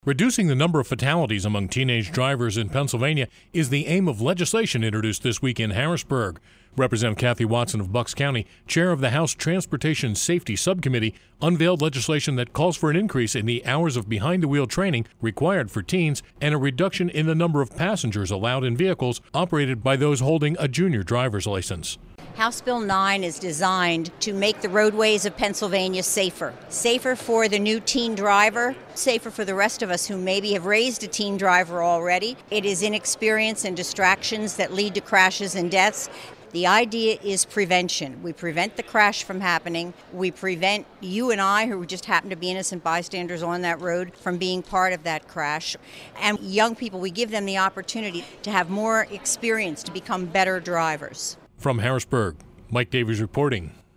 Reducing the number of fatalities among teenage drivers in Pennsylvania is the aim of legislation introduced this week in Harrisburg. Representative Kathy Watson of Bucks County, chair of the House Transportation Safety Subcommittee, unveiled legislation that calls for an increase in the hours of behind-the-wheel training required for teens and a reduction in the number of passengers allowed in vehicles operated by those holding a junior driver's license. House Bill 9 is designed to make the roadways of Pennsylvania safer. Safer for the new teen driver, safer for the rest of us who maybe have raised a teen driver already. It is inexperience and distractions that lead to crashes and deaths. The idea is prevention. We prevent the crash from happening. We prevent you and I, who just happen to be innocent bystanders on that road, from being part of that crash. And young people, we give them the opportunity to have more experience, to become better drivers. From Harrisburg, Mike Davies reporting.